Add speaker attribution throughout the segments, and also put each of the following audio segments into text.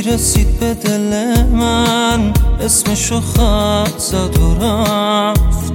Speaker 1: رسید به دل من، اسمشو خط زد و رفت.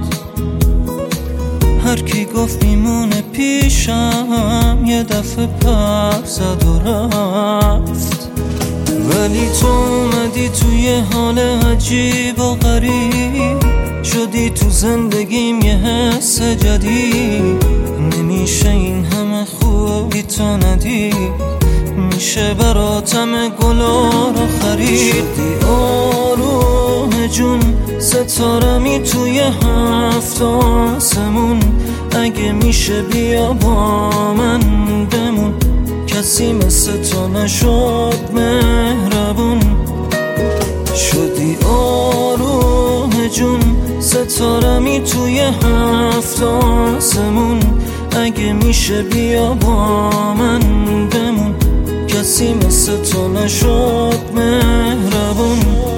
Speaker 1: هر کی گفت میمونه پیشم، یه دفعه پر زد و رفت. ولی تو اومدی توی حال عجیب و غریب، شدی تو زندگیم یه حس جدید. نمیشه این همه خوبی تو ندید، میشه براتم گلا رو خرید. شدی آروم جون، ستارمی توی هفت آسمون. اگه میشه بیا با من بمون، کسی مثل تو نشد مهربون. شدی آروم جون، ستارمی توی هفت آسمون. اگه میشه بیا با من بمون، کسی مثل تو نشد مهربون.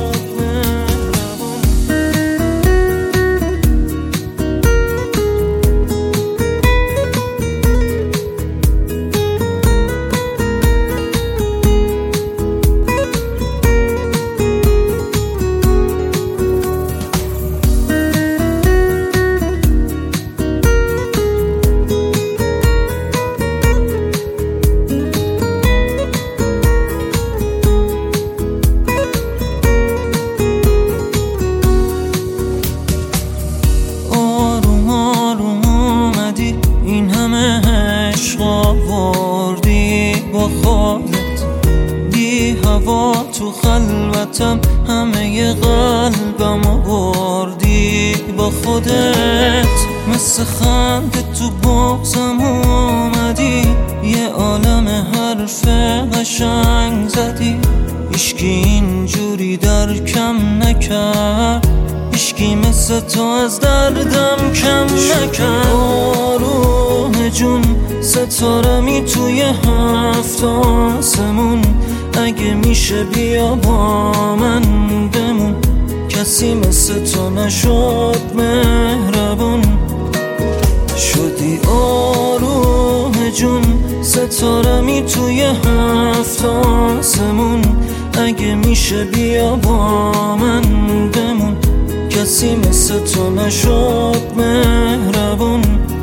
Speaker 1: این همه عشق آوردی با خودت، بی هوا تو خلوتم همه قلبم آوردی با خودت. مثل خنده تو بغزم اومدی، یه عالم حرف قشنگ زدی. هیچکی اینجوری درکم نکرد، هیچکی مثل تو از دردم کم نکرد. آروم جون، ستارمی توی هفت آسمون. اگه میشه بیا با من بمون، کسی مثل تو نشد مهربون. شدی آروم جون، ستارمی توی هفت آسمون. اگه میشه بیا با من بمون، کسی مثل تو نشد مهربون.